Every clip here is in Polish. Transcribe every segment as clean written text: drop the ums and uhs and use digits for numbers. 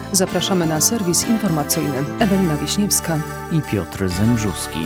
Zapraszamy na serwis informacyjny. Ewelina Wiśniewska i Piotr Zembrzuski.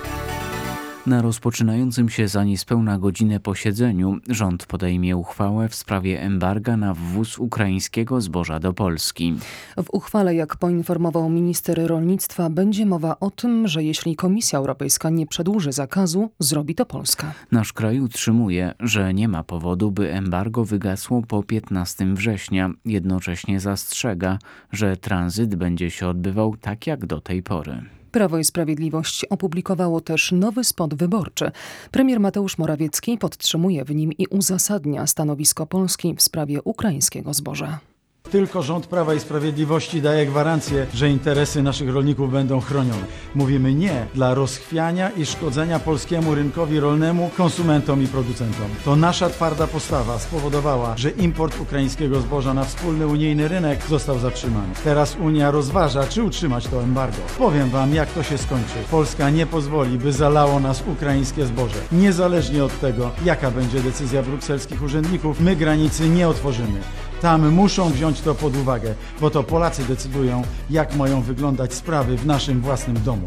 Na rozpoczynającym się za niespełna godzinę posiedzeniu rząd podejmie uchwałę w sprawie embarga na wwóz ukraińskiego zboża do Polski. W uchwale, jak poinformował minister rolnictwa, będzie mowa o tym, że jeśli Komisja Europejska nie przedłuży zakazu, zrobi to Polska. Nasz kraj utrzymuje, że nie ma powodu, by embargo wygasło po 15 września. Jednocześnie zastrzega, że tranzyt będzie się odbywał tak jak do tej pory. Prawo i Sprawiedliwość opublikowało też nowy spot wyborczy. Premier Mateusz Morawiecki podtrzymuje w nim i uzasadnia stanowisko Polski w sprawie ukraińskiego zboża. Tylko rząd Prawa i Sprawiedliwości daje gwarancję, że interesy naszych rolników będą chronione. Mówimy nie dla rozchwiania i szkodzenia polskiemu rynkowi rolnemu, konsumentom i producentom. To nasza twarda postawa spowodowała, że import ukraińskiego zboża na wspólny unijny rynek został zatrzymany. Teraz Unia rozważa, czy utrzymać to embargo. Powiem wam, jak to się skończy. Polska nie pozwoli, by zalało nas ukraińskie zboże. Niezależnie od tego, jaka będzie decyzja brukselskich urzędników, my granicy nie otworzymy. Tam muszą wziąć to pod uwagę, bo to Polacy decydują, jak mają wyglądać sprawy w naszym własnym domu.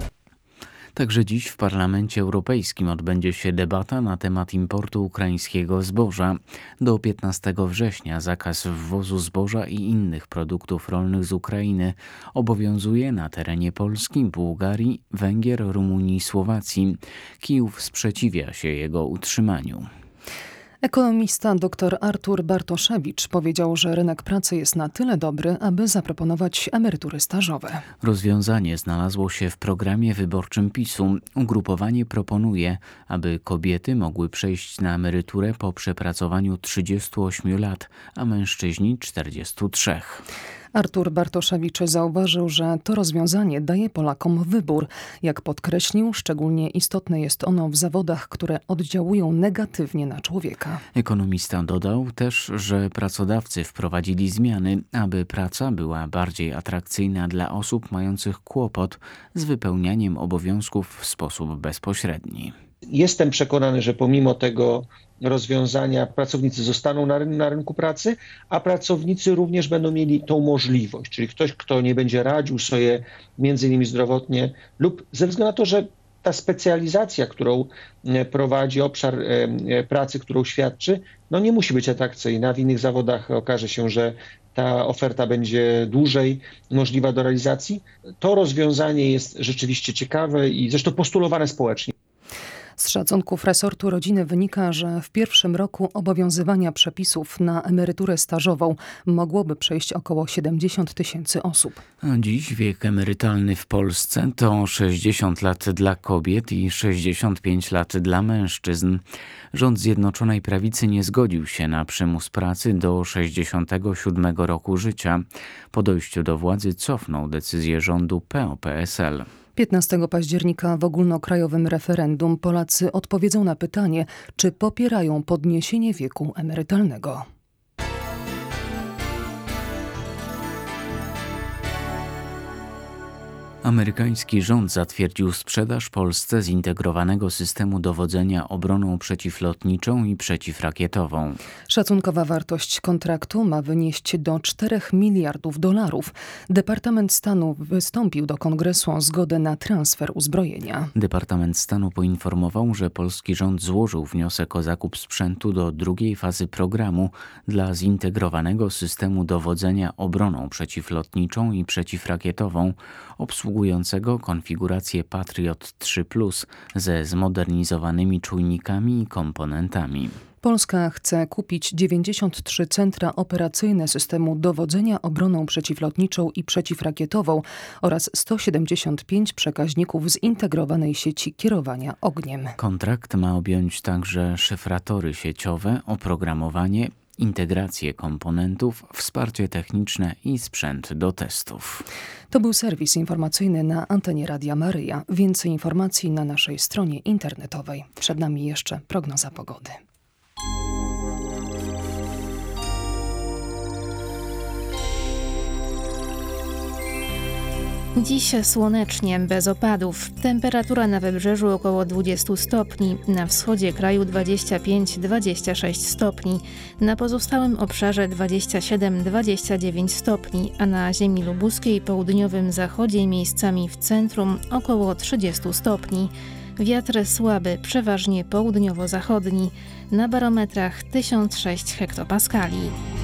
Także dziś w Parlamencie Europejskim odbędzie się debata na temat importu ukraińskiego zboża. Do 15 września zakaz wwozu zboża i innych produktów rolnych z Ukrainy obowiązuje na terenie Polski, Bułgarii, Węgier, Rumunii i Słowacji. Kijów sprzeciwia się jego utrzymaniu. Ekonomista dr Artur Bartoszewicz powiedział, że rynek pracy jest na tyle dobry, aby zaproponować emerytury stażowe. Rozwiązanie znalazło się w programie wyborczym PiS-u. Ugrupowanie proponuje, aby kobiety mogły przejść na emeryturę po przepracowaniu 38 lat, a mężczyźni 43. Artur Bartoszewicz zauważył, że to rozwiązanie daje Polakom wybór. Jak podkreślił, szczególnie istotne jest ono w zawodach, które oddziałują negatywnie na człowieka. Ekonomista dodał też, że pracodawcy wprowadzili zmiany, aby praca była bardziej atrakcyjna dla osób mających kłopot z wypełnianiem obowiązków w sposób bezpośredni. Jestem przekonany, że pomimo tego rozwiązania pracownicy zostaną na rynku pracy, a pracownicy również będą mieli tą możliwość, czyli ktoś, kto nie będzie radził sobie między innymi zdrowotnie lub ze względu na to, że ta specjalizacja, którą prowadzi, obszar pracy, którą świadczy, nie musi być atrakcyjna. W innych zawodach okaże się, że ta oferta będzie dłużej możliwa do realizacji. To rozwiązanie jest rzeczywiście ciekawe i zresztą postulowane społecznie. Z szacunków resortu rodziny wynika, że w pierwszym roku obowiązywania przepisów na emeryturę stażową mogłoby przejść około 70 000 osób. A dziś wiek emerytalny w Polsce to 60 lat dla kobiet i 65 lat dla mężczyzn. Rząd Zjednoczonej Prawicy nie zgodził się na przymus pracy do 67 roku życia. Po dojściu do władzy cofnął decyzję rządu PO-PSL. 15 października w ogólnokrajowym referendum Polacy odpowiedzą na pytanie, czy popierają podniesienie wieku emerytalnego. Amerykański rząd zatwierdził sprzedaż Polsce zintegrowanego systemu dowodzenia obroną przeciwlotniczą i przeciwrakietową. Szacunkowa wartość kontraktu ma wynieść do $4 miliardów. Departament Stanu wystąpił do Kongresu o zgodę na transfer uzbrojenia. Departament Stanu poinformował, że polski rząd złożył wniosek o zakup sprzętu do drugiej fazy programu dla zintegrowanego systemu dowodzenia obroną przeciwlotniczą i przeciwrakietową, obsługującego konfigurację Patriot 3+ ze zmodernizowanymi czujnikami i komponentami. Polska chce kupić 93 centra operacyjne systemu dowodzenia obroną przeciwlotniczą i przeciwrakietową oraz 175 przekaźników zintegrowanej sieci kierowania ogniem. Kontrakt ma objąć także szyfratory sieciowe, oprogramowanie, integrację komponentów, wsparcie techniczne i sprzęt do testów. To był serwis informacyjny na antenie Radia Maryja. Więcej informacji na naszej stronie internetowej. Przed nami jeszcze prognoza pogody. Dziś słonecznie, bez opadów. Temperatura na wybrzeżu około 20 stopni, na wschodzie kraju 25-26 stopni, na pozostałym obszarze 27-29 stopni, a na ziemi lubuskiej, południowym zachodzie i miejscami w centrum około 30 stopni. Wiatr słaby, przeważnie południowo-zachodni, na barometrach 1006 hektopaskali.